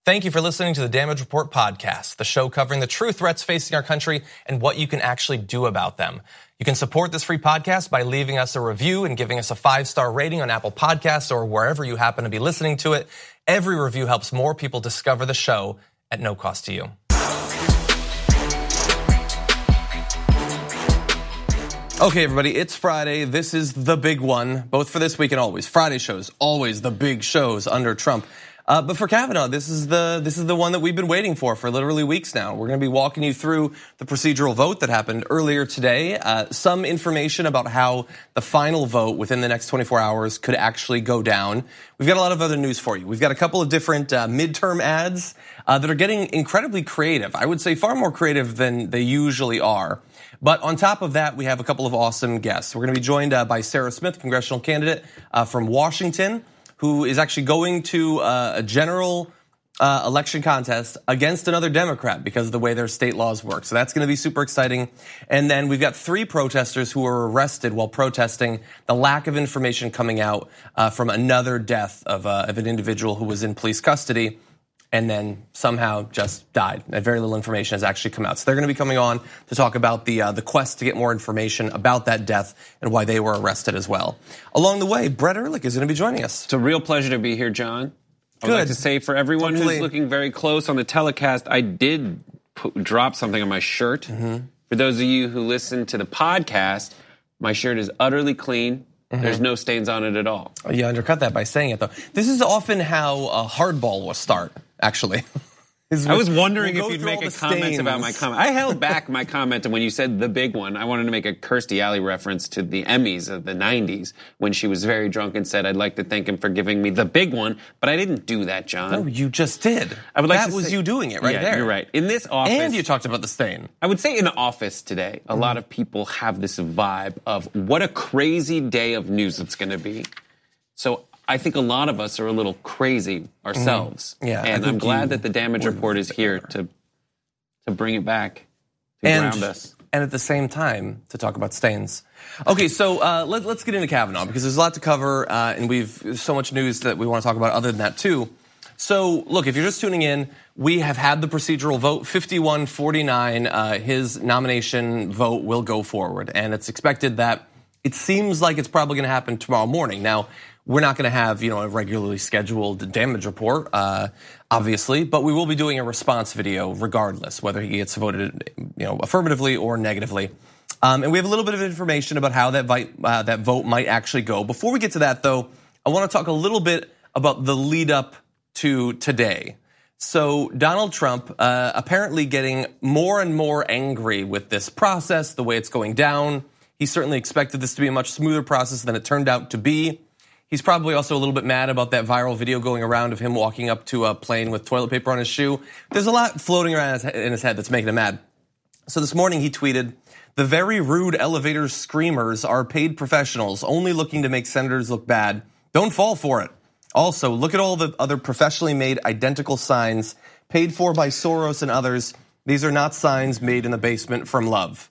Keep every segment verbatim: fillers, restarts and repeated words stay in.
Thank you for listening to the Damage Report podcast, the show covering the true threats facing our country and what you can actually do about them. You can support this free podcast by leaving us a review and giving us a five-star rating on Apple Podcasts or wherever you happen to be listening to it. Every review helps more people discover the show at no cost to you. Okay, everybody, it's Friday. This is the big one, both for this week and always. Friday shows, always the big shows under Trump. Uh, but for Kavanaugh, this is the this is the one that we've been waiting for for literally weeks now. We're going to be walking you through the procedural vote that happened earlier today. Uh, some information about how the final vote within the next twenty-four hours could actually go down. We've got a lot of other news for you. We've got a couple of different uh, midterm ads uh, that are getting incredibly creative. I would say far more creative than they usually are. But on top of that, we have a couple of awesome guests. We're going to be joined uh, by Sarah Smith, congressional candidate uh, from Washington, who is actually going to a general election contest against another Democrat because of the way their state laws work. So that's going to be super exciting. And then we've got three protesters who were arrested while protesting the lack of information coming out from another death of an individual who was in police custody and then somehow just died. And very little information has actually come out. So they're going to be coming on to talk about the uh, the quest to get more information about that death and why they were arrested as well. Along the way, Brett Ehrlich is going to be joining us. It's a real pleasure to be here, John. I would Good. like to say for everyone Hopefully. who's looking very close on the telecast, I did put, drop something on my shirt. Mm-hmm. For those of you who listen to the podcast, my shirt is utterly clean. Mm-hmm. There's no stains on it at all. You undercut that by saying it, though. This is often how a hardball will start, actually. I was wondering we'll if you'd make a comment stains. about my comment. I held back my comment when you said the big one. I wanted to make a Kirstie Alley reference to the Emmys of the nineties when she was very drunk and said, I'd like to thank him for giving me the big one, but I didn't do that, John. No, you just did. I would like that to was say, you doing it right yeah, there. You're right. In this office. And you talked about the stain. I would say in the office today, a mm-hmm. lot of people have this vibe of what a crazy day of news it's going to be. So I think a lot of us are a little crazy ourselves. Mm, yeah, and I'm glad that the Damage Report is here to to bring it back, to and, ground us. And at the same time, to talk about stains. Okay, so uh, let, let's get into Kavanaugh because there's a lot to cover uh, and we've so much news that we want to talk about other than that too. So look, if you're just tuning in, we have had the procedural vote, fifty-one forty-nine. Uh, his nomination vote will go forward and it's expected that it seems like it's probably going to happen tomorrow morning. Now, we're not going to have, you know, a regularly scheduled Damage Report, uh, obviously, but we will be doing a response video regardless, whether he gets voted, you know, affirmatively or negatively. Um, and we have a little bit of information about how that, vi- uh, that vote might actually go. Before we get to that, though, I want to talk a little bit about the lead up to today. So Donald Trump uh, apparently getting more and more angry with this process, the way it's going down. He certainly expected this to be a much smoother process than it turned out to be. He's probably also a little bit mad about that viral video going around of him walking up to a plane with toilet paper on his shoe. There's a lot floating around in his head that's making him mad. So this morning he tweeted, "The very rude elevator screamers are paid professionals only looking to make senators look bad. Don't fall for it. Also, look at all the other professionally made identical signs paid for by Soros and others. These are not signs made in the basement from love."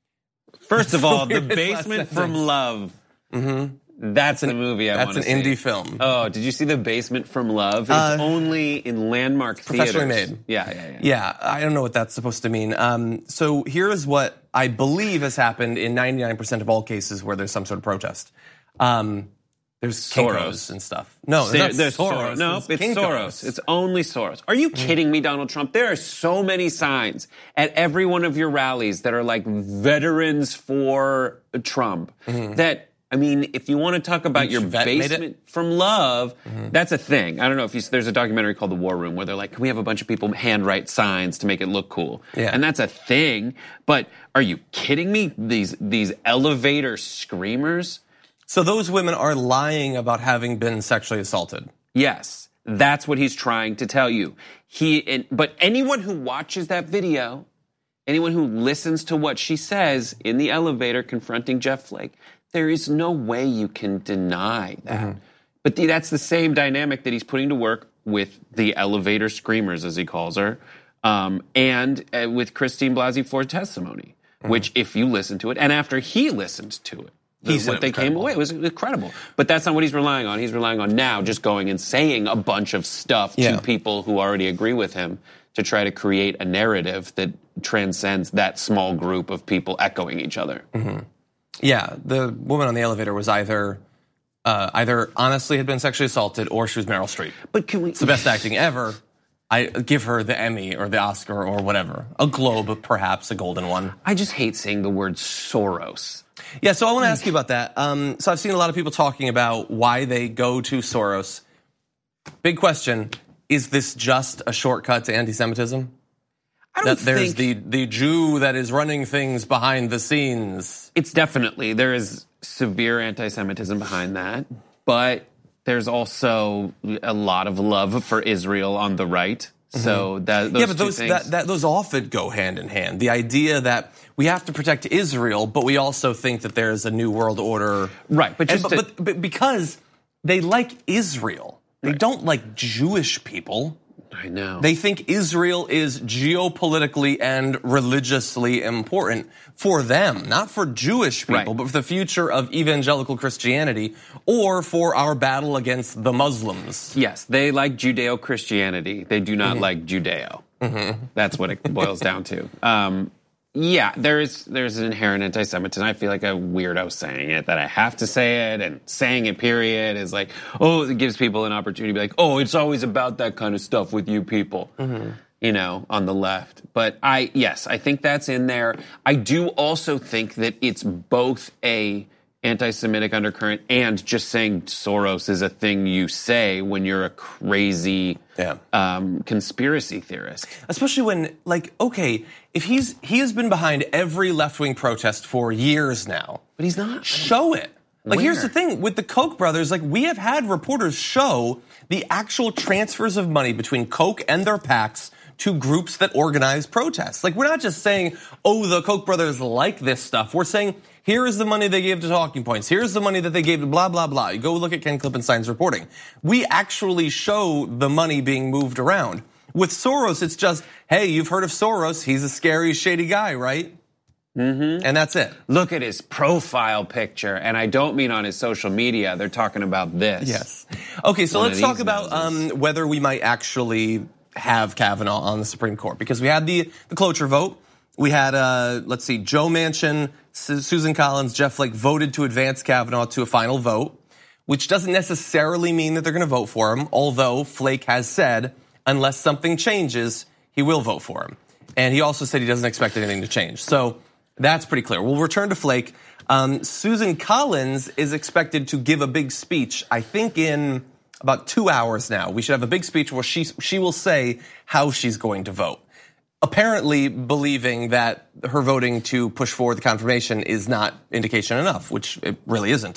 First of all, The Basement from Love. Mm-hmm. That's the movie I want to see. That's an indie film. Oh, did you see The Basement from Love? It's uh, only in Landmark professionally theaters. Made. Yeah, yeah, yeah. Yeah, I don't know what that's supposed to mean. Um, so here is what I believe has happened in ninety-nine percent of all cases where there's some sort of protest. Um, there's Soros and stuff. No, there's, there's Soros. Soros. No, there's it's Kinko's. Soros. It's only Soros. Are you kidding me, Donald Trump? There are so many signs at every one of your rallies that are like veterans for Trump mm-hmm. that, I mean, if you want to talk about Each your basement from love, mm-hmm. that's a thing. I don't know if you, there's a documentary called The War Room where they're like, can we have a bunch of people handwrite signs to make it look cool? Yeah. And that's a thing. But are you kidding me? These these elevator screamers? So those women are lying about having been sexually assaulted. Yes, that's what he's trying to tell you. He, but anyone who watches that video, anyone who listens to what she says in the elevator confronting Jeff Flake, there is no way you can deny that. Mm-hmm. But the, that's the same dynamic that he's putting to work with the elevator screamers, as he calls her, um, and uh, with Christine Blasey Ford's testimony, mm-hmm. which if you listen to it, and after he listened to it, the, He said what it they was came credible. away. It was incredible. But that's not what he's relying on. He's relying on now just going and saying a bunch of stuff Yeah. to people who already agree with him to try to create a narrative that transcends that small group of people echoing each other. Mm-hmm. Yeah, the woman on the elevator was either uh, either honestly had been sexually assaulted or she was Meryl Streep. But can we? It's the best acting ever. I give her the Emmy or the Oscar or whatever. A Globe, perhaps, a golden one. I just hate saying the word Soros. Yeah, so I want to ask you about that. Um, so I've seen a lot of people talking about why they go to Soros. Big question, is this just a shortcut to anti-Semitism? I don't That there's think the, the Jew that is running things behind the scenes. it's definitely, there is severe anti-Semitism behind that, but there's also a lot of love for Israel on the right. So that those Yeah, but two those things, that, that those often go hand in hand. The idea that we have to protect Israel, but we also think that there's a new world order. Right, but And- just but, to- but, but because they like Israel, they don't like Jewish people. I know. They think Israel is geopolitically and religiously important for them, not for Jewish people, Right. but for the future of evangelical Christianity or for our battle against the Muslims. Yes, they like Judeo-Christianity. They do not like Judeo. That's what it boils down to. Um, yeah, there's there's an inherent anti-Semitism. I feel like a weirdo saying it, that I have to say it, and saying it, period, is like, oh, it gives people an opportunity to be like, oh, it's always about that kind of stuff with you people, you know, on the left. But I, yes, I think that's in there. I do also think that it's both a anti-Semitic undercurrent and just saying Soros is a thing you say when you're a crazy Yeah. um, conspiracy theorist. Especially when, like, okay, if he's he has been behind every left-wing protest for years now. But he's not. Show it. Like, here's Where? the thing with the Koch brothers, like, we have had reporters show the actual transfers of money between Koch and their PACs to groups that organize protests. Like, we're not just saying, oh, the Koch brothers like this stuff. We're saying, here is the money they gave to Talking Points. Here's the money that they gave to blah, blah, blah. You go look at Ken Klippenstein's reporting. We actually show the money being moved around. With Soros, it's just, hey, you've heard of Soros. He's a scary, shady guy, right? Mm-hmm. And that's it. Look at his profile picture, and I don't mean on his social media. They're talking about this. Yes. Okay, so One let's of talk these about noses. um, whether we might actually have Kavanaugh on the Supreme Court, because we had the, the cloture vote. We had, uh, let's see, Joe Manchin, Su- Susan Collins, Jeff Flake voted to advance Kavanaugh to a final vote, which doesn't necessarily mean that they're going to vote for him, although Flake has said, unless something changes, he will vote for him. And he also said he doesn't expect anything to change. So that's pretty clear. We'll return to Flake. Um, Susan Collins is expected to give a big speech, I think in about two hours now. We should have a big speech where she, she will say how she's going to vote. Apparently believing that her voting to push forward the confirmation is not indication enough, which it really isn't.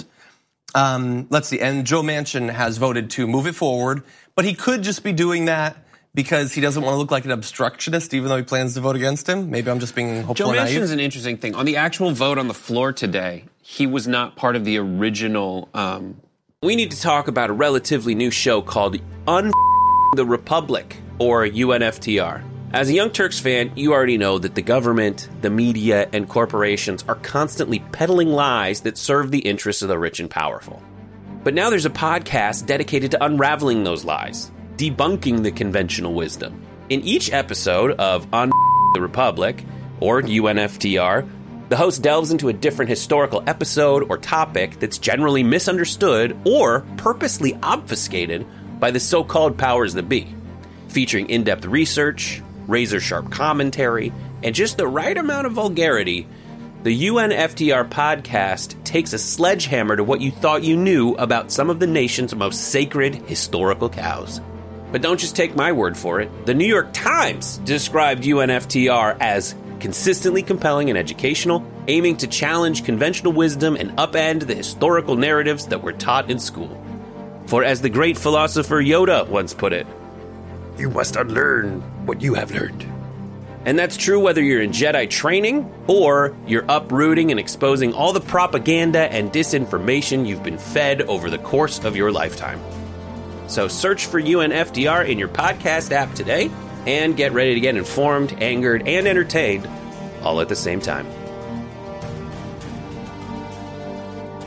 Um, let's see, and Joe Manchin has voted to move it forward, but he could just be doing that because he doesn't want to look like an obstructionist, even though he plans to vote against him. Maybe I'm just being hopeful Joe and naive. Manchin's an interesting thing. On the actual vote on the floor today, he was not part of the original. Um, We need to talk about a relatively new show called Un the Republic, or U N F T R. As a Young Turks fan, you already know that the government, the media, and corporations are constantly peddling lies that serve the interests of the rich and powerful. But now there's a podcast dedicated to unraveling those lies, debunking the conventional wisdom. In each episode of Un the Republic, or U N F T R, the host delves into a different historical episode or topic that's generally misunderstood or purposely obfuscated by the so-called powers that be. Featuring in-depth research, razor-sharp commentary, and just the right amount of vulgarity, the U N F T R podcast takes a sledgehammer to what you thought you knew about some of the nation's most sacred historical cows. But don't just take my word for it. The New York Times described U N F T R as consistently compelling and educational, aiming to challenge conventional wisdom and upend the historical narratives that were taught in school. For as the great philosopher Yoda once put it, you must unlearn what you have learned. And that's true whether you're in Jedi training or you're uprooting and exposing all the propaganda and disinformation you've been fed over the course of your lifetime. So search for U N F T R in your podcast app today and get ready to get informed, angered, and entertained all at the same time.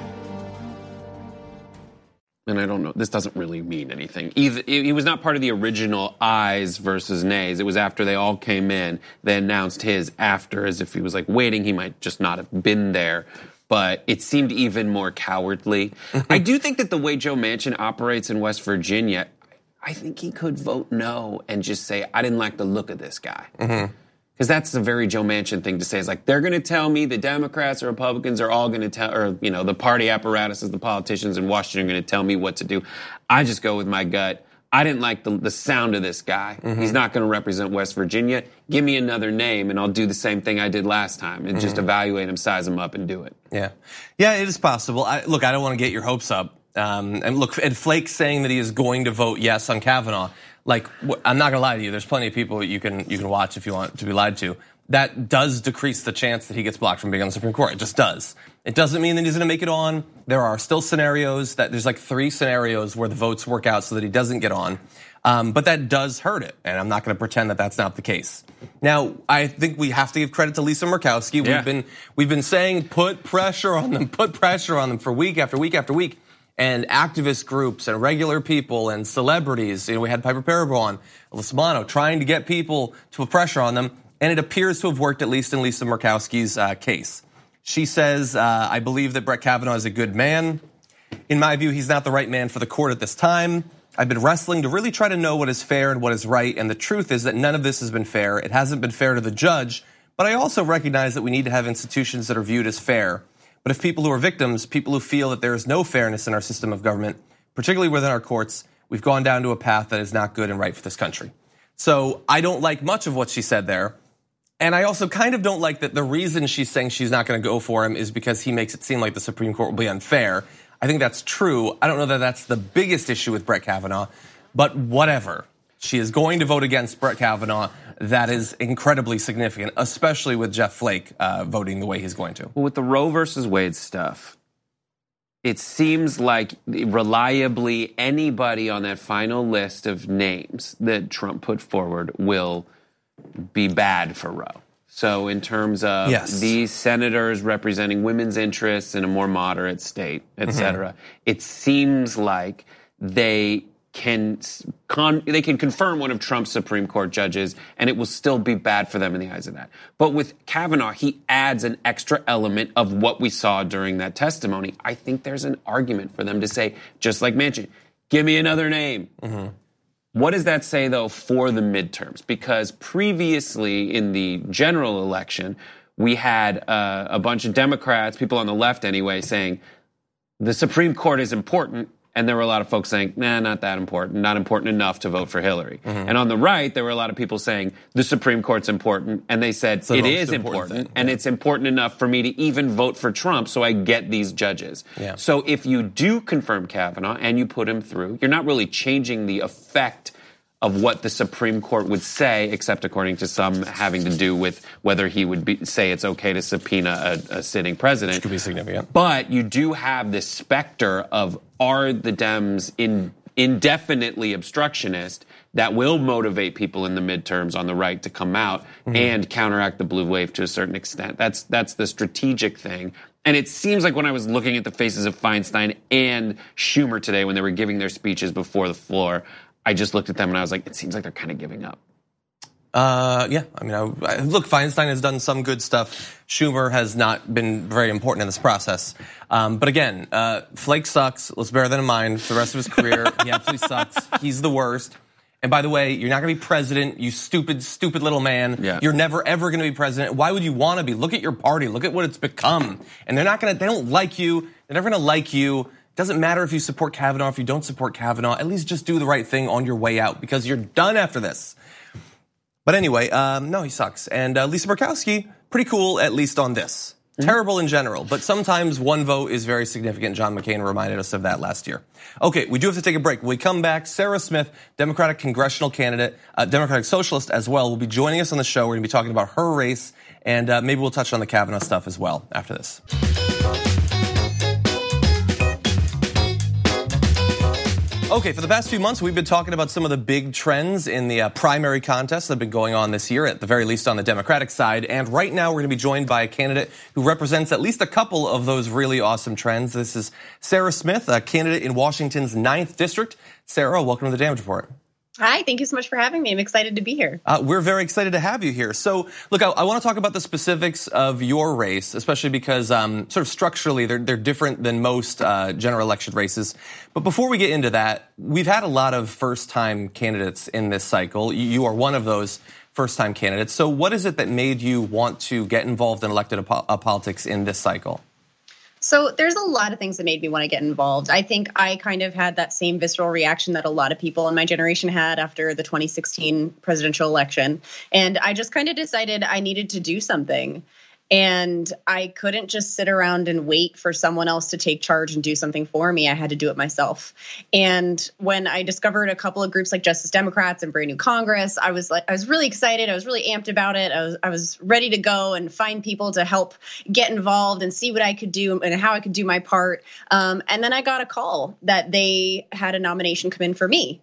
and I don't know, this doesn't really mean anything. Either, he was not part of the original ayes versus nays. It was after they all came in. They announced his after, as if he was like waiting. He might just not have been there. But it seemed even more cowardly. I do think that the way Joe Manchin operates in West Virginia, I think he could vote no and just say, I didn't like the look of this guy. Mm-hmm. Because that's a very Joe Manchin thing to say. It's like, they're going to tell me the Democrats or Republicans are all going to tell, or, you know, the party apparatuses, the politicians in Washington are going to tell me what to do. I just go with my gut. I didn't like the, the sound of this guy. Mm-hmm. He's not going to represent West Virginia. Give me another name, and I'll do the same thing I did last time and mm-hmm. just evaluate him, size him up, and do it. Yeah. Yeah, it is possible. I, look, I don't want to get your hopes up. Um, and look, Ed Flake saying that he is going to vote yes on Kavanaugh. Like, I'm not going to lie to you. There's plenty of people you can you can watch if you want to be lied to. That does decrease the chance that he gets blocked from being on the Supreme Court. It just does. It doesn't mean that he's going to make it on. There are still scenarios that there's like three scenarios where the votes work out so that he doesn't get on. Um, but that does hurt it, and I'm not going to pretend that that's not the case. Now, I think we have to give credit to Lisa Murkowski. Yeah. We've been we've been saying put pressure on them, put pressure on them for week after week after week. And activist groups and regular people and celebrities. You know, we had Piper Perabo on, Alyssa Milano, trying to get people to put pressure on them. And it appears to have worked, at least in Lisa Murkowski's uh, case. She says, uh, I believe that Brett Kavanaugh is a good man. In my view, he's not the right man for the court at this time. I've been wrestling to really try to know what is fair and what is right. And the truth is that none of this has been fair. It hasn't been fair to the judge. But I also recognize that we need to have institutions that are viewed as fair. But if people who are victims, people who feel that there is no fairness in our system of government, particularly within our courts, we've gone down to a path that is not good and right for this country. So I don't like much of what she said there. And I also kind of don't like that the reason she's saying she's not going to go for him is because he makes it seem like the Supreme Court will be unfair. I think that's true. I don't know that that's the biggest issue with Brett Kavanaugh, but whatever. She is going to vote against Brett Kavanaugh. That is incredibly significant, especially with Jeff Flake uh, voting the way he's going to. Well, with the Roe versus Wade stuff, it seems like reliably anybody on that final list of names that Trump put forward will be bad for Roe. So in terms of yes. these senators representing women's interests in a more moderate state, et cetera, mm-hmm. it seems like they can con- they can confirm one of Trump's Supreme Court judges, and it will still be bad for them in the eyes of that. But with Kavanaugh, he adds an extra element of what we saw during that testimony. I think there's an argument for them to say, just like Manchin, give me another name. Mm-hmm. What does that say, though, for the midterms? Because previously in the general election, we had uh, a bunch of Democrats, people on the left anyway, saying the Supreme Court is important. And there were a lot of folks saying, nah, not that important, not important enough to vote for Hillary. Mm-hmm. And on the right, there were a lot of people saying the Supreme Court's important. And they said it is important, important and yeah. it's important enough for me to even vote for Trump so I get these judges. Yeah. So if you do confirm Kavanaugh and you put him through, you're not really changing the effect of what the Supreme Court would say, except according to some having to do with whether he would be, say it's okay to subpoena a, a sitting president. Which could be significant. But you do have this specter of, are the Dems in, indefinitely obstructionist that will motivate people in the midterms on the right to come out mm-hmm. and counteract the blue wave to a certain extent. That's that's the strategic thing. And it seems like when I was looking at the faces of Feinstein and Schumer today when they were giving their speeches before the floor, I just looked at them and I was like, it seems like they're kind of giving up. Uh, yeah, I mean, I, I, look, Feinstein has done some good stuff. Schumer has not been very important in this process. Um, but again, uh, Flake sucks. Let's bear that in mind for the rest of his career. He absolutely sucks. He's the worst. And by the way, you're not going to be president, you stupid, stupid little man. Yeah. You're never, ever going to be president. Why would you want to be? Look at your party. Look at what it's become. And they're not going to, they don't like you. They're never going to like you. Doesn't matter if you support Kavanaugh, if you don't support Kavanaugh, at least just do the right thing on your way out because you're done after this. But anyway, um, no, he sucks. And uh, Lisa Murkowski, pretty cool, at least on this. Mm-hmm. Terrible in general, but sometimes one vote is very significant. John McCain reminded us of that last year. Okay, we do have to take a break. When we come back, Sarah Smith, Democratic congressional candidate, uh, Democratic socialist as well, will be joining us on the show. We're going to be talking about her race, and uh, maybe we'll touch on the Kavanaugh stuff as well after this. Okay, for the past few months, we've been talking about some of the big trends in the uh, primary contests that have been going on this year, at the very least on the Democratic side. And right now, we're going to be joined by a candidate who represents at least a couple of those really awesome trends. This is Sarah Smith, a candidate in Washington's ninth District. Sarah, welcome to the Damage Report. Hi, thank you so much for having me. I'm excited to be here. Uh, we're very excited to have you here. So, look, I, I want to talk about the specifics of your race, especially because um, sort of structurally they're, they're different than most uh, general election races. But before we get into that, we've had a lot of first-time candidates in this cycle. You are one of those first-time candidates. So what is it that made you want to get involved in elected politics in this cycle? So there's a lot of things that made me want to get involved. I think I kind of had that same visceral reaction that a lot of people in my generation had after the twenty sixteen presidential election. And I just kind of decided I needed to do something. And I couldn't just sit around and wait for someone else to take charge and do something for me. I had to do it myself. And when I discovered a couple of groups like Justice Democrats and Brand New Congress, I was like, I was really excited. I was really amped about it. I was, I was ready to go and find people to help get involved and see what I could do and how I could do my part. Um, and then I got a call that they had a nomination come in for me.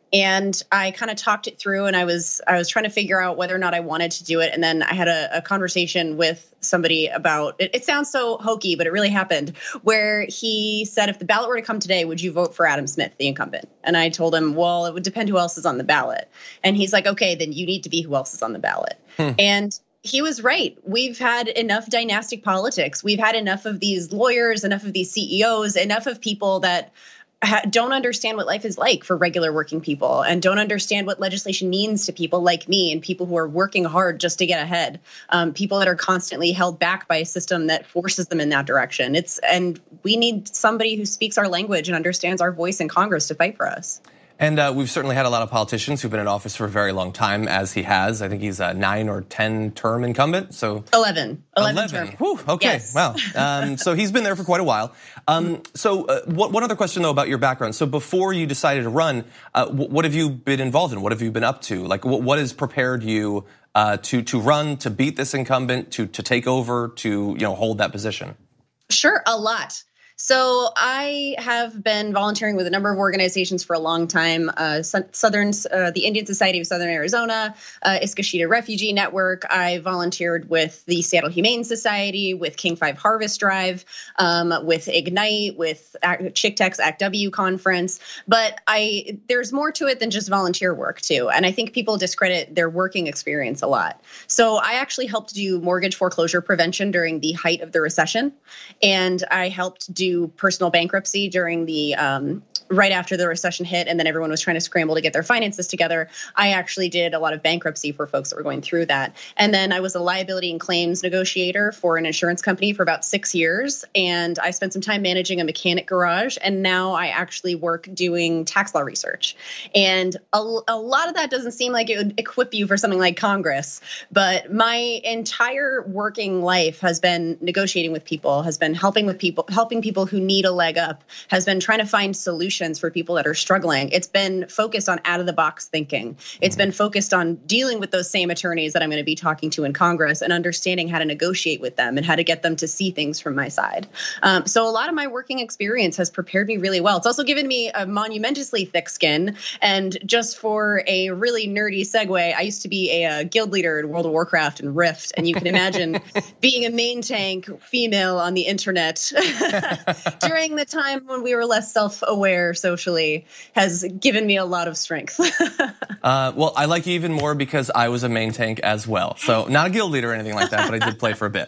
And I kind of talked it through, and I was I was trying to figure out whether or not I wanted to do it. And then I had a, a conversation with somebody about it. It sounds so hokey, but it really happened, where he said, if the ballot were to come today, would you vote for Adam Smith, the incumbent? And I told him, well, it would depend who else is on the ballot. And he's like, okay, then you need to be who else is on the ballot. Hmm. And he was right. We've had enough dynastic politics. We've had enough of these lawyers, enough of these C E Os, enough of people that don't understand what life is like for regular working people and don't understand what legislation means to people like me and people who are working hard just to get ahead, um, people that are constantly held back by a system that forces them in that direction. It's and we need somebody who speaks our language and understands our voice in Congress to fight for us. And uh, we've certainly had a lot of politicians who've been in office for a very long time, as he has. I think he's a nine or ten term incumbent. So eleven. eleven. eleven. Term. Whew, okay. Yes. Wow. Um, so he's been there for quite a while. Um, so uh, what, one other question, though, about your background. So before you decided to run, uh, what have you been involved in? What have you been up to? Like, what, what has prepared you uh, to to run, to beat this incumbent, to to take over, to you know hold that position? Sure, a lot. So I have been volunteering with a number of organizations for a long time. Uh, Southern, uh, the Indian Society of Southern Arizona, uh, Iskashita Refugee Network. I volunteered with the Seattle Humane Society, with King five Harvest Drive, um, with Ignite, with Chick Tech's Act W conference. But I, there's more to it than just volunteer work too. And I think people discredit their working experience a lot. So I actually helped do mortgage foreclosure prevention during the height of the recession, and I helped do personal bankruptcy during the um, right after the recession hit, and then everyone was trying to scramble to get their finances together. I actually did a lot of bankruptcy for folks that were going through that. And then I was a liability and claims negotiator for an insurance company for about six years. And I spent some time managing a mechanic garage. And now I actually work doing tax law research. And a, a lot of that doesn't seem like it would equip you for something like Congress. But my entire working life has been negotiating with people, has been helping with people, helping people who need a leg up, has been trying to find solutions for people that are struggling. It's been focused on out of the box thinking. It's been focused on dealing with those same attorneys that I'm going to be talking to in Congress and understanding how to negotiate with them and how to get them to see things from my side. Um, so a lot of my working experience has prepared me really well. It's also given me a monumentously thick skin. And just for a really nerdy segue, I used to be a, a guild leader in World of Warcraft and Rift. And you can imagine being a main tank female on the internet during the time when we were less self-aware socially has given me a lot of strength. uh, well, I like you even more because I was a main tank as well. So not a guild leader or anything like that, but I did play for a bit.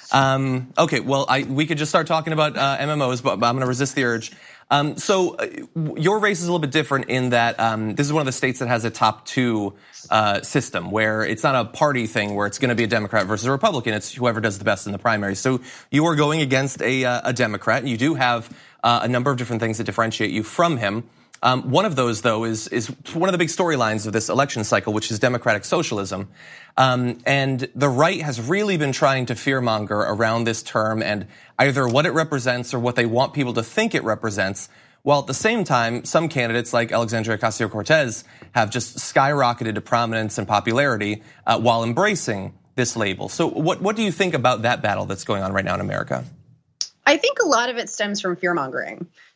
Um, okay, well, I, we could just start talking about uh, M M Os, but, but I'm going to resist the urge. Um, so uh, your race is a little bit different in that um, this is one of the states that has a top two uh, system where it's not a party thing where it's going to be a Democrat versus a Republican. It's whoever does the best in the primary. So you are going against a, uh, a Democrat, and you do have uh, a number of different things that differentiate you from him. Um, one of those, though, is is one of the big storylines of this election cycle, which is democratic socialism. Um, and the right has really been trying to fearmonger around this term and either what it represents or what they want people to think it represents. While at the same time, some candidates like Alexandria Ocasio-Cortez have just skyrocketed to prominence and popularity uh, while embracing this label. So what, what do you think about that battle that's going on right now in America? I think a lot of it stems from fear-mongering.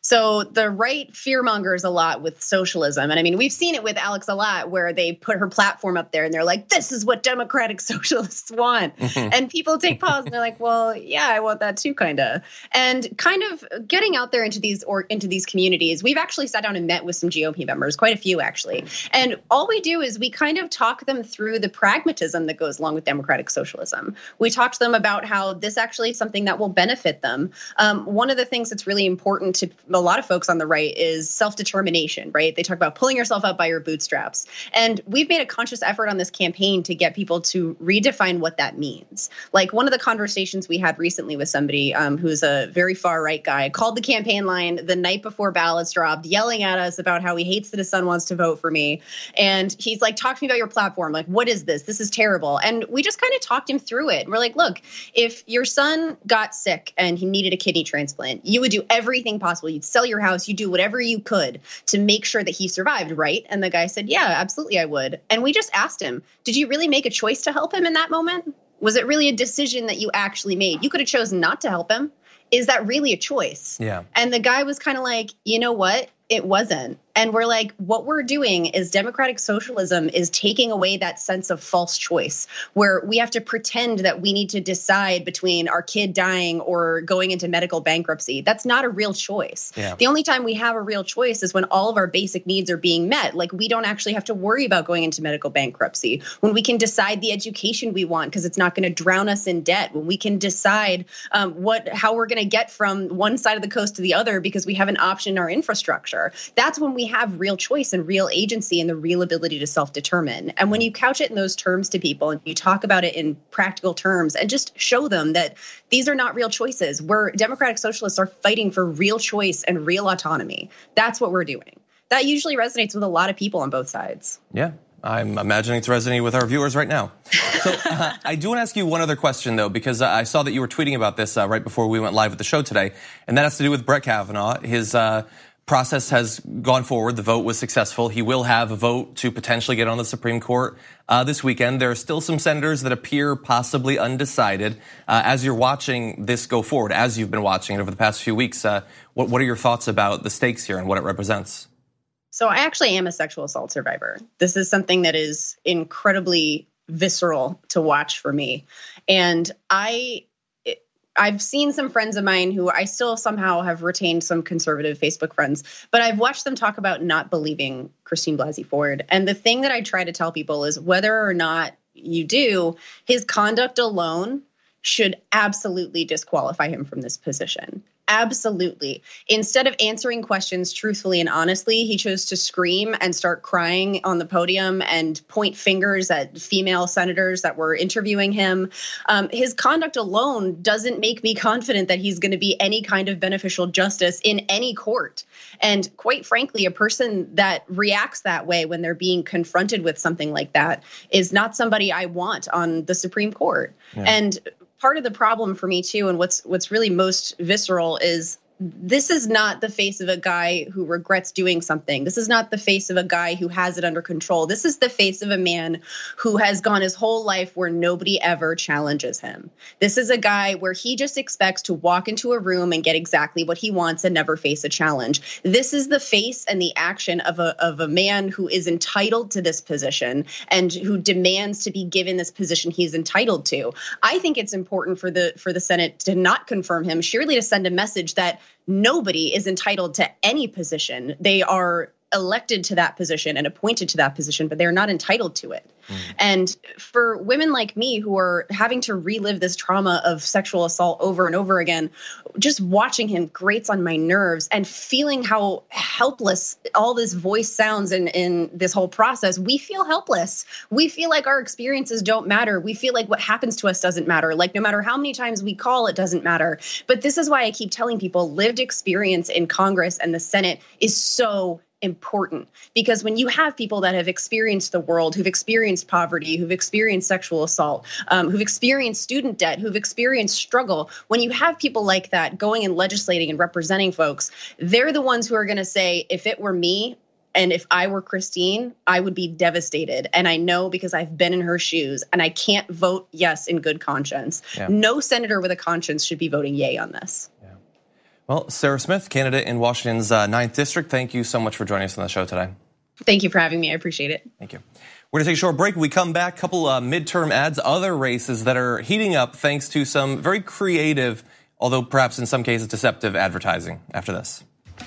So the right fearmongers a lot with socialism. And I mean, we've seen it with Alex a lot where they put her platform up there and they're like, this is what democratic socialists want. Mm-hmm. And people take pause and they're like, well, yeah, I want that too, kind of. And kind of getting out there into these or into these communities. We've actually sat down and met with some G O P members, quite a few actually. And all we do is we kind of talk them through the pragmatism that goes along with democratic socialism. We talk to them about how this actually is something that will benefit them. Um, one of the things that's really important to a lot of folks on the right is self-determination, right? They talk about pulling yourself up by your bootstraps. And we've made a conscious effort on this campaign to get people to redefine what that means. Like one of the conversations we had recently with somebody um, who's a very far right guy called the campaign line the night before ballots dropped, yelling at us about how he hates that his son wants to vote for me. And he's like, talk to me about your platform. Like, what is this? This is terrible. And we just kind of talked him through it. We're like, look, if your son got sick and he needed a kidney transplant, you would do everything possible. You'd sell your house, you do whatever you could to make sure that he survived, right? And the guy said, yeah, absolutely I would. And we just asked him, did you really make a choice to help him in that moment? Was it really a decision that you actually made? You could have chosen not to help him. Is that really a choice? Yeah. And the guy was kind of like, you know what? It wasn't. And we're like, what we're doing is democratic socialism is taking away that sense of false choice where we have to pretend that we need to decide between our kid dying or going into medical bankruptcy. That's not a real choice. Yeah. The only time we have a real choice is when all of our basic needs are being met. Like we don't actually have to worry about going into medical bankruptcy, when we can decide the education we want because it's not going to drown us in debt, when we can decide um, what how we're going to get from one side of the coast to the other because we have an option in our infrastructure. That's when we have real choice and real agency and the real ability to self-determine. And when you couch it in those terms to people and you talk about it in practical terms and just show them that these are not real choices, we're democratic socialists are fighting for real choice and real autonomy. That's what we're doing. That usually resonates with a lot of people on both sides. Yeah. I'm imagining it's resonating with our viewers right now. So uh, I do want to ask you one other question, though, because I saw that you were tweeting about this uh, right before we went live at the show today, and that has to do with Brett Kavanaugh. His uh, process has gone forward. The vote was successful. He will have a vote to potentially get on the Supreme Court uh, this weekend. There are still some senators that appear possibly undecided. Uh, as you're watching this go forward, as you've been watching it over the past few weeks, uh, what, what are your thoughts about the stakes here and what it represents? So I actually am a sexual assault survivor. This is something that is incredibly visceral to watch for me. And I... I've seen some friends of mine who I still somehow have retained some conservative Facebook friends, but I've watched them talk about not believing Christine Blasey Ford. And the thing that I try to tell people is whether or not you do, his conduct alone should absolutely disqualify him from this position. Absolutely. Instead of answering questions truthfully and honestly, he chose to scream and start crying on the podium and point fingers at female senators that were interviewing him. Um, his conduct alone doesn't make me confident that he's going to be any kind of beneficial justice in any court. And quite frankly, a person that reacts that way when they're being confronted with something like that is not somebody I want on the Supreme Court. Yeah. And part of the problem for me too, and what's what's really most visceral is this is not the face of a guy who regrets doing something. This is not the face of a guy who has it under control. This is the face of a man who has gone his whole life where nobody ever challenges him. This is a guy where he just expects to walk into a room and get exactly what he wants and never face a challenge. This is the face and the action of a, of a man who is entitled to this position and who demands to be given this position he's entitled to. I think it's important for the for the Senate to not confirm him, surely to send a message that nobody is entitled to any position. They are elected to that position and appointed to that position, but they're not entitled to it. Mm. And for women like me who are having to relive this trauma of sexual assault over and over again, just watching him grates on my nerves and feeling how helpless all this voice sounds in, in this whole process. We feel helpless. We feel like our experiences don't matter. We feel like what happens to us doesn't matter. Like no matter how many times we call, it doesn't matter. But this is why I keep telling people lived experience in Congress and the Senate is so important, because when you have people that have experienced the world, who've experienced poverty, who've experienced sexual assault, um, who've experienced student debt, who've experienced struggle, when you have people like that going and legislating and representing folks, they're the ones who are going to say, if it were me, and if I were Christine, I would be devastated. And I know because I've been in her shoes and I can't vote yes in good conscience. Yeah. No senator with a conscience should be voting yay on this. Yeah. Well, Sarah Smith, candidate in Washington's uh, ninth District, thank you so much for joining us on the show today. Thank you for having me. I appreciate it. Thank you. We're going to take a short break. We come back, couple uh, midterm ads, other races that are heating up thanks to some very creative, although perhaps in some cases deceptive advertising after this.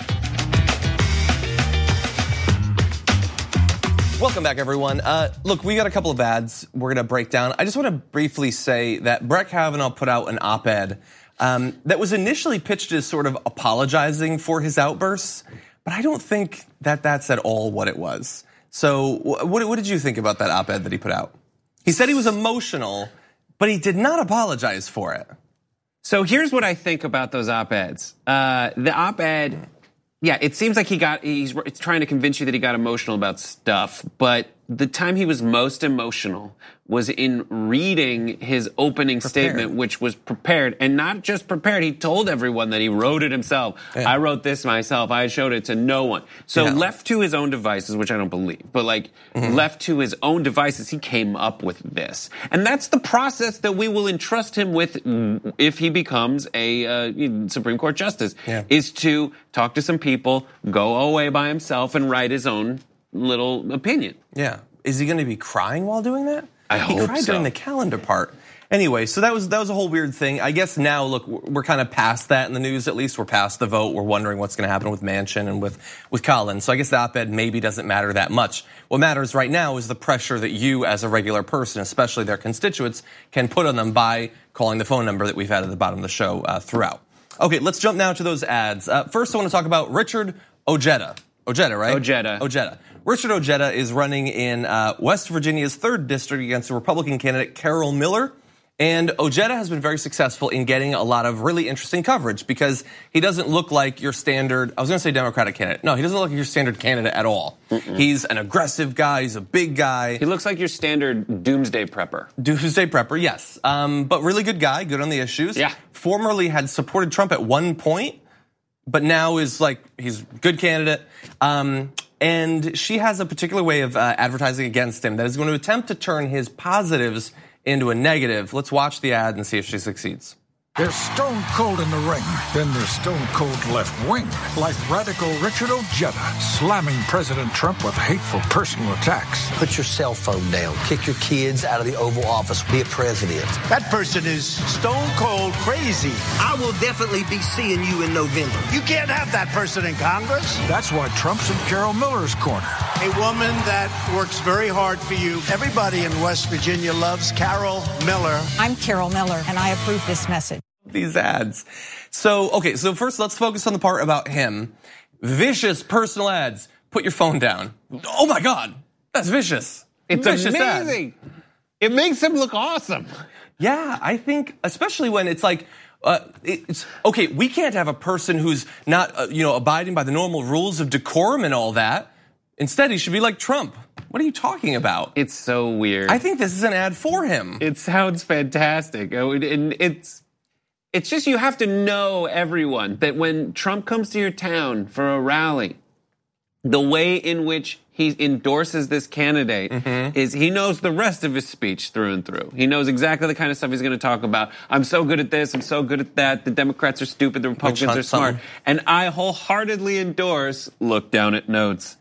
Welcome back, everyone. Uh, look, we got a couple of ads we're going to break down. I just want to briefly say that Brett Kavanaugh put out an op-ed um, that was initially pitched as sort of apologizing for his outbursts, but I don't think that that's at all what it was. So what, what did you think about that op-ed that he put out? He said he was emotional, but he did not apologize for it. So here's what I think about those op-eds. Uh, the op-ed, yeah, it seems like he got, he's trying to convince you that he got emotional about stuff, but the time he was most emotional was in reading his opening prepared. statement, which was prepared, and not just prepared. He told everyone that he wrote it himself. Yeah. I wrote this myself. I showed it to no one. So yeah. left to his own devices, which I don't believe, but like mm-hmm. left to his own devices, he came up with this. And that's the process that we will entrust him with if he becomes a uh, Supreme Court justice, yeah. is to talk to some people, go away by himself, and write his own little opinion. Yeah. Is he going to be crying while doing that? I he hope cried so. during the calendar part. Anyway, so that was that was a whole weird thing. I guess now, look, we're kind of past that in the news. At least we're past the vote. We're wondering what's going to happen with Manchin and with with Collins. So I guess the op-ed maybe doesn't matter that much. What matters right now is the pressure that you, as a regular person, especially their constituents, can put on them by calling the phone number that we've had at the bottom of the show uh, throughout. Okay, let's jump now to those ads. Uh, first, I want to talk about Richard Ojeda. Ojeda, right? Ojeda. Ojeda. Richard Ojeda is running in uh, West Virginia's third district against the Republican candidate Carol Miller. And Ojeda has been very successful in getting a lot of really interesting coverage because he doesn't look like your standard, I was going to say Democratic candidate. No, he doesn't look like your standard candidate at all. Mm-mm. He's an aggressive guy. He's a big guy. He looks like your standard doomsday prepper. Doomsday prepper, yes. Um, but really good guy, good on the issues. Yeah. Formerly had supported Trump at one point, but now is like, he's a good candidate. Um, and she has a particular way of uh, advertising against him that is going to attempt to turn his positives into a negative. Let's watch the ad and see if she succeeds. They're stone cold in the ring, then they're stone cold left wing, like radical Richard Ojeda, slamming President Trump with hateful personal attacks. Put your cell phone down, kick your kids out of the Oval Office, be a president. That person is stone cold crazy. I will definitely be seeing you in November. You can't have that person in Congress. That's why Trump's in Carol Miller's corner. A woman that works very hard for you. Everybody in West Virginia loves Carol Miller. I'm Carol Miller, and I approve this message. These ads. So, okay, so first let's focus on the part about him. Vicious personal ads. Put your phone down. Oh my God, that's vicious. It's vicious amazing. Ad. It makes him look awesome. Yeah, I think, especially when it's like, uh, it's okay. We can't have a person who's not, uh, you know, abiding by the normal rules of decorum and all that. Instead, he should be like Trump. What are you talking about? It's so weird. I think this is an ad for him. It sounds fantastic, and it's. It's just you have to know, everyone, that when Trump comes to your town for a rally, the way in which he endorses this candidate mm-hmm. is he knows the rest of his speech through and through. He knows exactly the kind of stuff he's going to talk about. I'm so good at this. I'm so good at that. The Democrats are stupid. The Republicans are smart. Something. And I wholeheartedly endorse, look down at notes,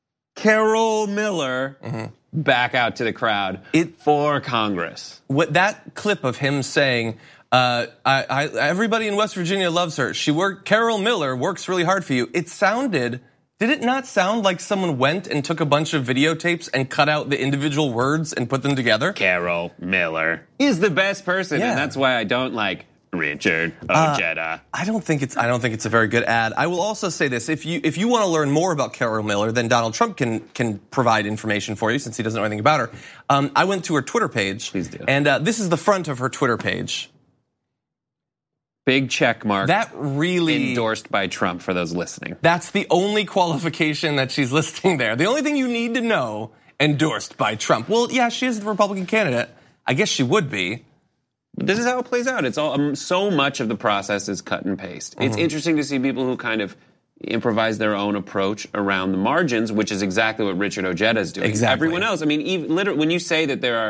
Carol Miller mm-hmm. back out to the crowd it, for Congress. What that clip of him saying, Uh, I, I, everybody in West Virginia loves her. She worked, Carol Miller works really hard for you. It sounded, did it not sound like someone went and took a bunch of videotapes and cut out the individual words and put them together? Carol Miller is the best person, yeah. and that's why I don't like Richard Ojeda. Uh, I don't think it's I don't think it's a very good ad. I will also say this: if you if you want to learn more about Carol Miller, then Donald Trump can can provide information for you since he doesn't know anything about her. Um, I went to her Twitter page, Please do. and uh, this is the front of her Twitter page. Big check mark. That really endorsed by Trump for those listening. That's the only qualification that she's listing there. The only thing you need to know, endorsed by Trump. Well, yeah, she is the Republican candidate. I guess she would be. This is how it plays out. It's all um, so much of the process is cut and paste. Mm-hmm. It's interesting to see people who kind of improvise their own approach around the margins, which is exactly what Richard Ojeda is doing. Exactly. Everyone else, I mean, even, literally, when you say that there are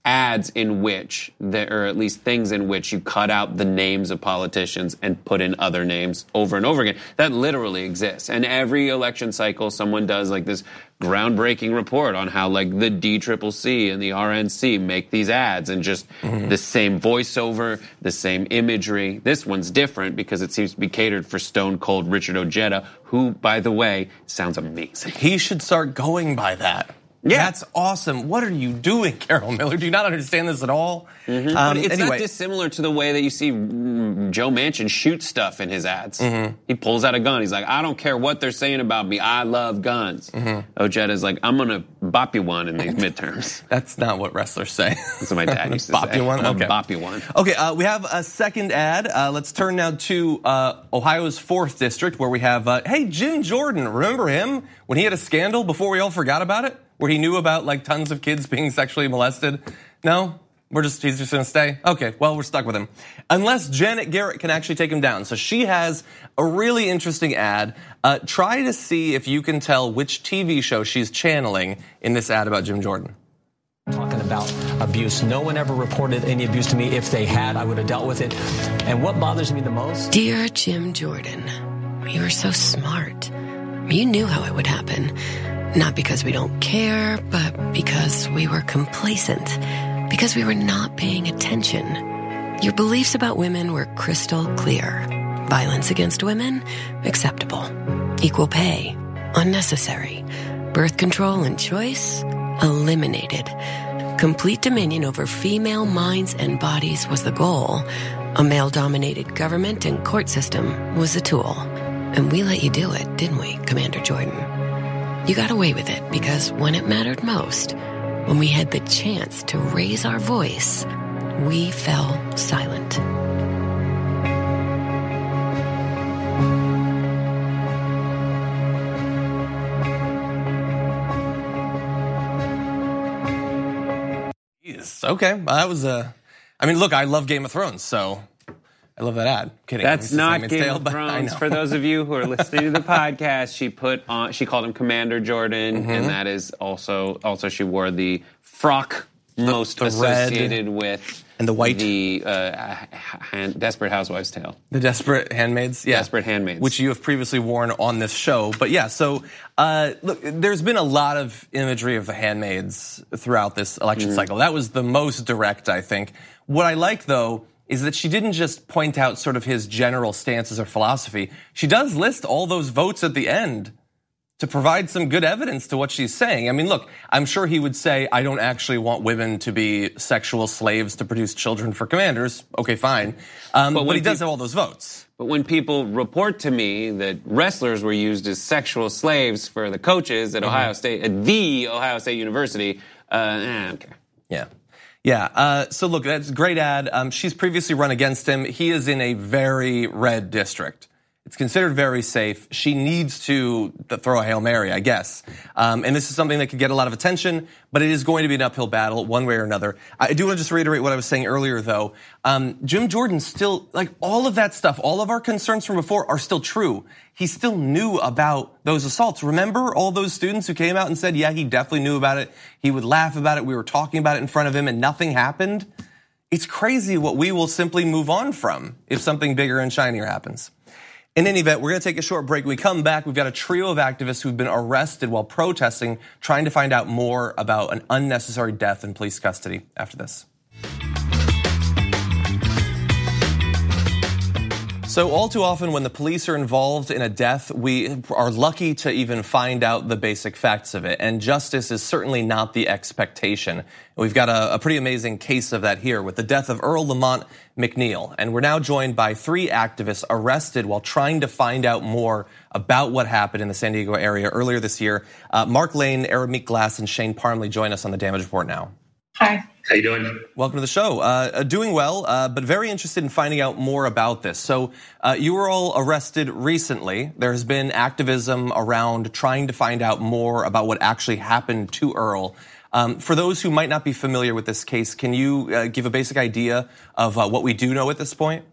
ads in which there, or at least things in which you cut out the names of politicians and put in other names over and over again. That literally exists. And every election cycle, someone does like this groundbreaking report on how like the D C C C and the R N C make these ads and just mm-hmm. the same voiceover, the same imagery. This one's different because it seems to be catered for stone cold Richard Ojeda, who, by the way, sounds amazing. He should start going by that. Yeah. That's awesome. What are you doing, Carol Miller? Do you not understand this at all? Mm-hmm. Um, but it's anyway. not dissimilar to the way that you see Joe Manchin shoot stuff in his ads. Mm-hmm. He pulls out a gun. He's like, I don't care what they're saying about me. I love guns. Mm-hmm. Ojeda's like, I'm going to bop you one in these midterms. That's not what wrestlers say. That's what my dad used to bop say. You one? I'm okay. bop you one. Okay, uh, we have a second ad. Uh, let's turn now to uh, Ohio's fourth district where we have, uh, hey, Jim Jordan. Remember him when he had a scandal before we all forgot about it? Where he knew about like tons of kids being sexually molested? No? We're just, he's just gonna stay? Okay, well, we're stuck with him. Unless Janet Garrett can actually take him down. So she has a really interesting ad. Uh, try to see if you can tell which T V show she's channeling in this ad about Jim Jordan. Talking about abuse. No one ever reported any abuse to me. If they had, I would have dealt with it. And what bothers me the most? Dear Jim Jordan, you were so smart. You knew how it would happen. Not because we don't care, but because we were complacent. Because we were not paying attention. Your beliefs about women were crystal clear. Violence against women? Acceptable. Equal pay? Unnecessary. Birth control and choice? Eliminated. Complete dominion over female minds and bodies was the goal. A male-dominated government and court system was the tool. And we let you do it, didn't we, Commander Jordan? You got away with it because when it mattered most, when we had the chance to raise our voice, we fell silent. Yes, okay, well, that was a, I mean, look, I love Game of Thrones, so I love that ad. Kidding. That's not Game tale, of Thrones. For those of you who are listening to the podcast, she put on. She called him Commander Jordan, mm-hmm. and that is also also she wore the frock the, most the associated with and the white, the uh, hand, Desperate Housewives tale, the Desperate Handmaids, yeah, Desperate Handmaids, which you have previously worn on this show. But yeah, so uh, look, there's been a lot of imagery of the handmaids throughout this election mm-hmm. cycle. That was the most direct, I think. What I like though is that she didn't just point out sort of his general stances or philosophy. She does list all those votes at the end to provide some good evidence to what she's saying. I mean, look, I'm sure he would say, I don't actually want women to be sexual slaves to produce children for commanders. Okay, fine. Um, but, but he does have all those votes. But when people report to me that wrestlers were used as sexual slaves for the coaches at mm-hmm. Ohio State, at the Ohio State University, uh, eh, okay. Yeah. Yeah, uh, so look, that's a great ad. Um, she's previously run against him. He is in a very red district. It's considered very safe. She needs to throw a Hail Mary, I guess. Um, and this is something that could get a lot of attention, but it is going to be an uphill battle one way or another. I do want to just reiterate what I was saying earlier, though. Um, Jim Jordan still, like all of that stuff, all of our concerns from before are still true. He still knew about those assaults. Remember all those students who came out and said, yeah, he definitely knew about it. He would laugh about it. We were talking about it in front of him and nothing happened. It's crazy what we will simply move on from if something bigger and shinier happens. In any event, we're going to take a short break. When we come back, we've got a trio of activists who've been arrested while protesting, trying to find out more about an unnecessary death in police custody after this. So all too often when the police are involved in a death, we are lucky to even find out the basic facts of it. And justice is certainly not the expectation. We've got a, a pretty amazing case of that here with the death of Earl Lamont McNeil. And we're now joined by three activists arrested while trying to find out more about what happened in the San Diego area earlier this year. Uh, Mark Lane, Arameek Glass, and Shane Parmley join us on the Damage Report now. Hi. How you doing? Welcome to the show. Uh, doing well, uh, but very interested in finding out more about this. So uh, you were all arrested recently. There has been activism around trying to find out more about what actually happened to Earl. Um, for those who might not be familiar with this case, can you uh, give a basic idea of uh, what we do know at this point?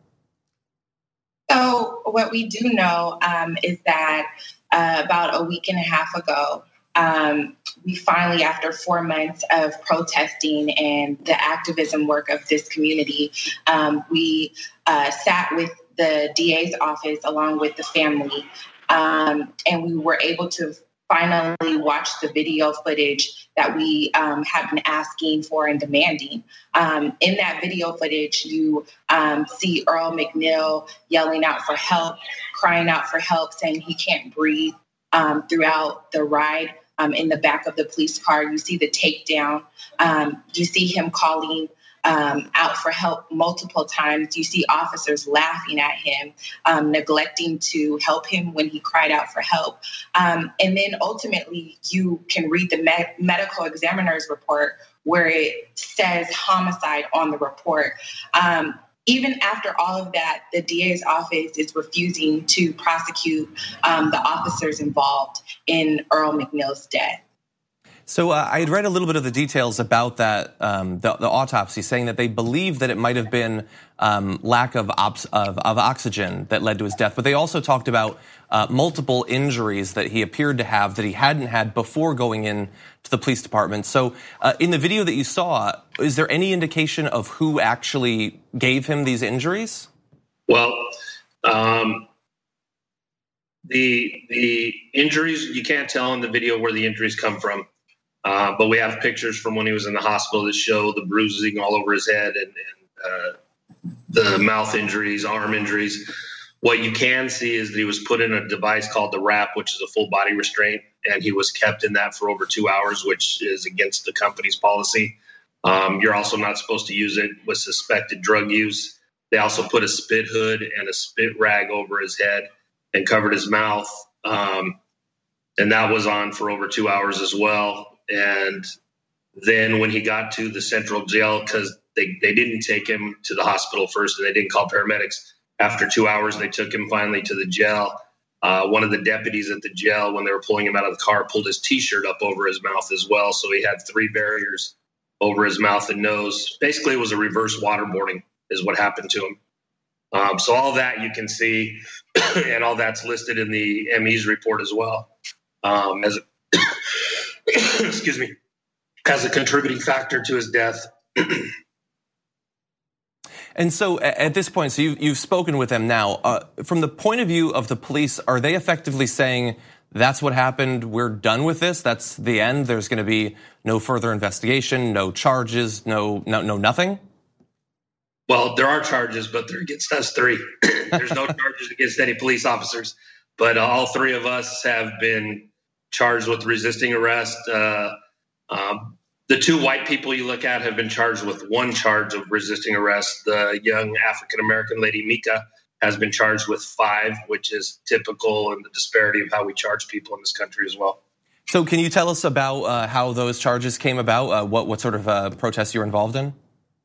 So what we do know um, is that uh, about a week and a half ago, um, we finally, after four months of protesting and the activism work of this community, um, we uh, sat with the D A's office along with the family, um, and we were able to finally watch the video footage that we um, have been asking for and demanding. Um, in that video footage, you um, see Earl McNeil yelling out for help, crying out for help, saying he can't breathe um, throughout the ride. Um, in the back of the police car, you see the takedown. Um, you see him calling Um, out for help multiple times. You see officers laughing at him, um, neglecting to help him when he cried out for help. Um, and then ultimately, you can read the med- medical examiner's report where it says homicide on the report. Um, even after all of that, the D A's office is refusing to prosecute um, the officers involved in Earl McNeil's death. So uh, I had read a little bit of the details about that, um, the, the autopsy, saying that they believe that it might have been um, lack of, ops, of, of oxygen that led to his death. But they also talked about uh, multiple injuries that he appeared to have that he hadn't had before going in to the police department. So uh, in the video that you saw, is there any indication of who actually gave him these injuries? Well, um, the the injuries, you can't tell in the video where the injuries come from. Uh, but we have pictures from when he was in the hospital that show the bruising all over his head and, and uh, the mouth injuries, arm injuries. What you can see is that he was put in a device called the wrap, which is a full body restraint, and he was kept in that for over two hours, which is against the company's policy. Um, you're also not supposed to use it with suspected drug use. They also put a spit hood and a spit rag over his head and covered his mouth. Um, and that was on for over two hours as well. And then when he got to the central jail, because they, they didn't take him to the hospital first and they didn't call paramedics. After two hours, they took him finally to the jail. Uh, one of the deputies at the jail, when they were pulling him out of the car, pulled his T-shirt up over his mouth as well. So he had three barriers over his mouth and nose. Basically, it was a reverse waterboarding is what happened to him. Um, so all that you can see, and all that's listed in the M E's report as well. Um, as a excuse me, as a contributing factor to his death. And so at this point, so you, you've spoken with them now. Uh, from the point of view of the police, are they effectively saying that's what happened, we're done with this, that's the end, there's going to be no further investigation, no charges, no, no, no nothing? Well, there are charges, but they're against us three. There's no charges against any police officers, but all three of us have been charged with resisting arrest. Uh, um, the two white people you look at have been charged with one charge of resisting arrest. The young African-American lady, Mika, has been charged with five, which is typical in the disparity of how we charge people in this country as well. So can you tell us about uh, how those charges came about? Uh, what, what sort of uh, protests you were involved in?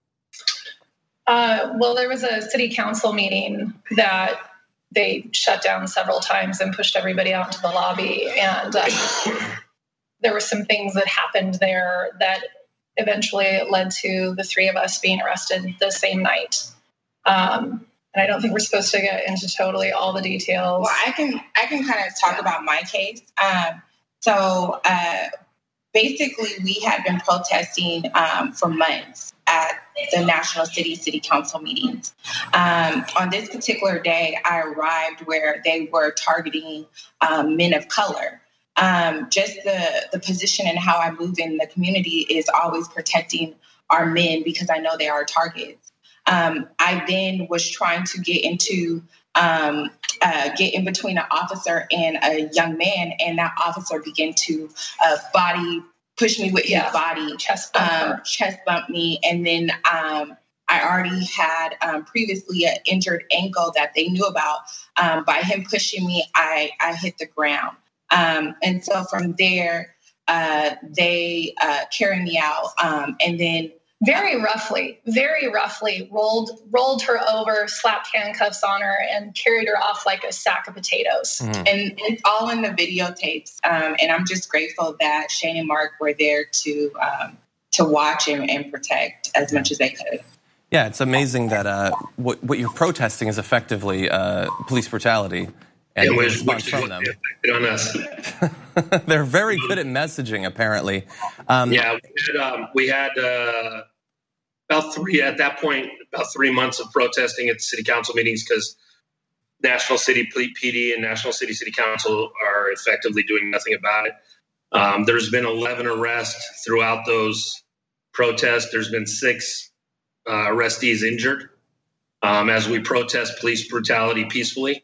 Uh, well, there was a city council meeting that they shut down several times and pushed everybody out into the lobby. And uh, there were some things that happened there that eventually led to the three of us being arrested the same night. Um, and I don't think we're supposed to get into totally all the details. Well, I can I can kind of talk yeah. about my case. Um, so uh, basically, we had been protesting um, for months at the National City City Council meetings. Um, on this particular day, I arrived where they were targeting um, men of color. Um, just the, the position and how I move in the community is always protecting our men because I know they are targets. Um, I then was trying to get into um, uh, get in between an officer and a young man, and that officer began to uh, body push me with yeah. his body, chest bump, um, chest bump me, and then um, I already had um, previously an injured ankle that they knew about. Um, by him pushing me, I, I hit the ground. Um, and so from there, uh, they uh, carried me out, um, and then very roughly, very roughly rolled rolled her over, slapped handcuffs on her, and carried her off like a sack of potatoes. Mm-hmm. And it's all in the videotapes. Um, and I'm just grateful that Shane and Mark were there to um, to watch and, and protect as much as they could. Yeah, it's amazing that uh, what, what you're protesting is effectively uh, police brutality. and yeah, the which, response which from them. On us. They're very good at messaging, apparently. Um, yeah, we had, um, we had uh, about three at that point, about three months of protesting at city council meetings because National City P D and National City City Council are effectively doing nothing about it. Um, there's been eleven arrests throughout those protests. There's been six uh, arrestees injured um, as we protest police brutality peacefully.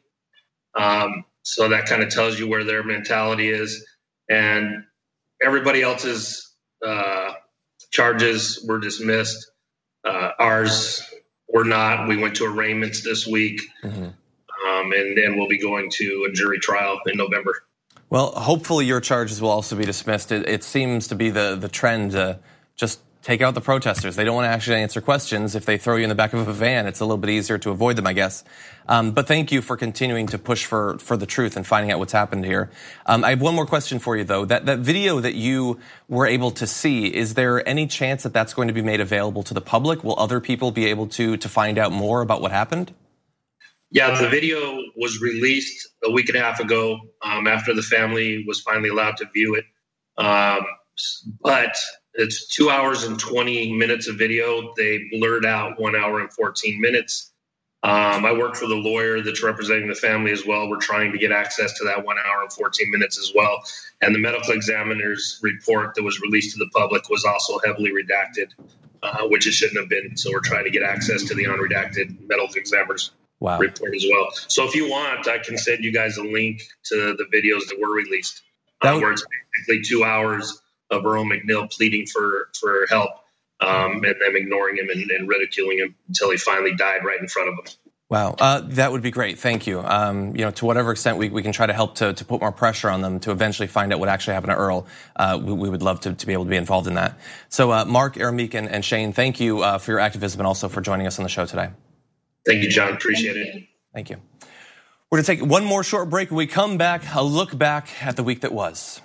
Um, so that kind of tells you where their mentality is. And everybody else's uh, charges were dismissed. Uh, ours were not. We went to arraignments this week. Mm-hmm. Um, and then we'll be going to a jury trial in November. Well, hopefully your charges will also be dismissed. It, it seems to be the, the trend to just take out the protesters. They don't want to actually answer questions. If they throw you in the back of a van, it's a little bit easier to avoid them, I guess. Um, but thank you for continuing to push for, for the truth and finding out what's happened here. Um, I have one more question for you, though. That, that video that you were able to see, is there any chance that that's going to be made available to the public? Will other people be able to, to find out more about what happened? Yeah, the video was released a week and a half ago um, after the family was finally allowed to view it. Um, but it's two hours and twenty minutes of video. They blurred out one hour and fourteen minutes. Um, I work for the lawyer that's representing the family as well. We're trying to get access to that one hour and fourteen minutes as well. And the medical examiner's report that was released to the public was also heavily redacted, uh, which it shouldn't have been. So we're trying to get access to the unredacted medical examiner's Wow. report as well. So if you want, I can send you guys a link to the videos that were released, um, where it's basically two hours of Earl McNill pleading for for help, um, and them ignoring him and, and ridiculing him until he finally died right in front of them. Wow, uh, that would be great. Thank you. Um, you know, to whatever extent we, we can try to help to, to put more pressure on them to eventually find out what actually happened to Earl, uh, we, we would love to, to be able to be involved in that. So, uh, Mark, Aramik, and, and Shane, thank you uh, for your activism and also for joining us on the show today. Thank you, John. Appreciate Thank you. it. Thank you. We're going to take one more short break. When we come back, a look back at the week that was.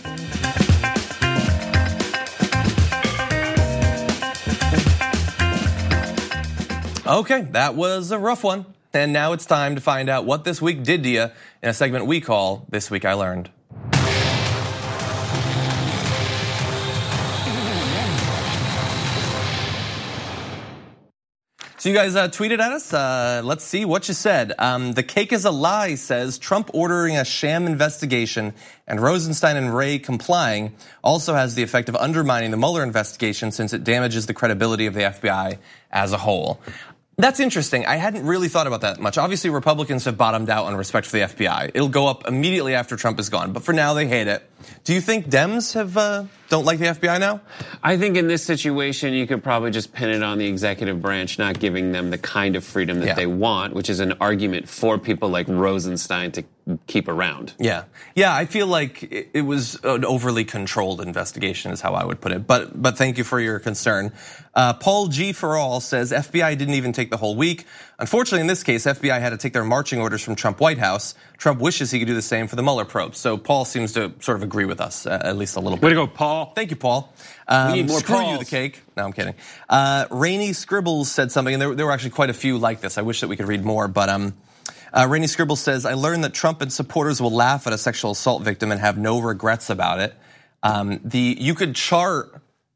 Okay, that was a rough one. And now it's time to find out what this week did to you in a segment we call This Week I Learned. So you guys uh, tweeted at us. Uh, let's see what you said. Um, the cake is a lie says Trump ordering a sham investigation and Rosenstein and Wray complying also has the effect of undermining the Mueller investigation since it damages the credibility of the F B I as a whole. That's interesting. I hadn't really thought about that much. Obviously, Republicans have bottomed out on respect for the F B I. It'll go up immediately after Trump is gone. But for now, they hate it. Do you think Dems have uh, don't like the F B I now? I think in this situation, you could probably just pin it on the executive branch not giving them the kind of freedom that Yeah. they want, which is an argument for people like Rosenstein to keep around. Yeah. Yeah, I feel like it was an overly controlled investigation is how I would put it. But but thank you for your concern. Uh, Paul G. for all says F B I didn't even take the whole week. Unfortunately, in this case, F B I had to take their marching orders from Trump White House. Trump wishes he could do the same for the Mueller probe. So Paul seems to sort of agree with us, uh, at least a little bit. Way to go, Paul. Thank you, Paul. Um, We need more screw you, Pauls. the cake. No, I'm kidding. Uh, Rainy Scribbles said something, and there, there were actually quite a few like this. I wish that we could read more, but um, uh, Rainy Scribbles says, I learned that Trump and supporters will laugh at a sexual assault victim and have no regrets about it. Um, the you could chart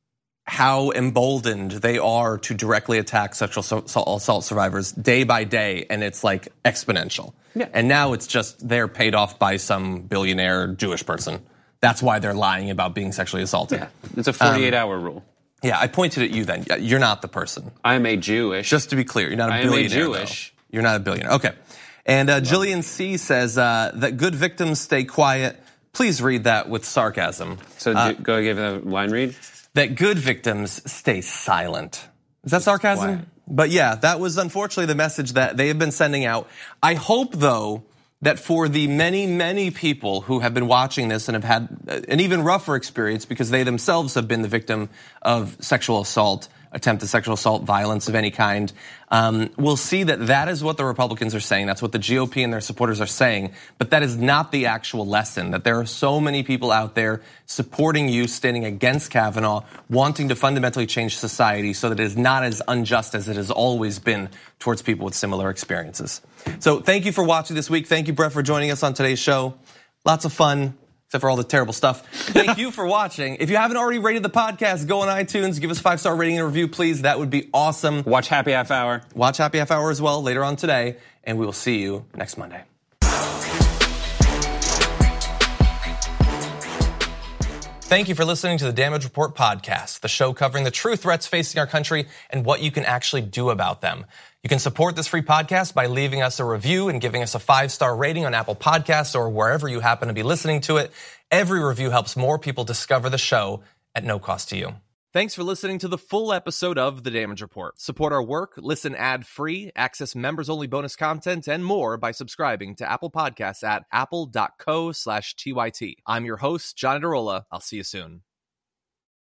how emboldened they are to directly attack sexual assault survivors day by day, and it's like exponential. Yeah. And now it's just they're paid off by some billionaire Jewish person. That's why they're lying about being sexually assaulted. Yeah. It's a forty-eight hour rule. Yeah, I pointed at you then. You're not the person. I am a Jewish. Just to be clear, you're not a I am a billionaire. Jewish. Though. You're not a billionaire. Okay. And uh, Jillian C. says uh, that good victims stay quiet. Please read that with sarcasm. So Uh, do, go give a line read. that good victims stay silent. Is that sarcasm? Quiet. But yeah, that was unfortunately the message that they have been sending out. I hope, though, that for the many, many people who have been watching this and have had an even rougher experience because they themselves have been the victim of sexual assault, attempted sexual assault, violence of any kind, um, we'll see that that is what the Republicans are saying. That's what the G O P and their supporters are saying. But that is not the actual lesson, that there are so many people out there supporting you, standing against Kavanaugh, wanting to fundamentally change society so that it is not as unjust as it has always been towards people with similar experiences. So thank you for watching this week. Thank you, Brett, for joining us on today's show. Lots of fun. Except for all the terrible stuff. Thank you for watching. If you haven't already rated the podcast, go on iTunes, give us a five-star rating and review, please. That would be awesome. Watch Happy Half Hour. Watch Happy Half Hour as well later on today, and we will see you next Monday. Thank you for listening to the Damage Report podcast, the show covering the true threats facing our country and what you can actually do about them. You can support this free podcast by leaving us a review and giving us a five-star rating on Apple Podcasts or wherever you happen to be listening to it. Every review helps more people discover the show at no cost to you. Thanks for listening to the full episode of The Damage Report. Support our work, listen ad-free, access members-only bonus content, and more by subscribing to Apple Podcasts at apple.co slash TYT. I'm your host, John Adarola. I'll see you soon.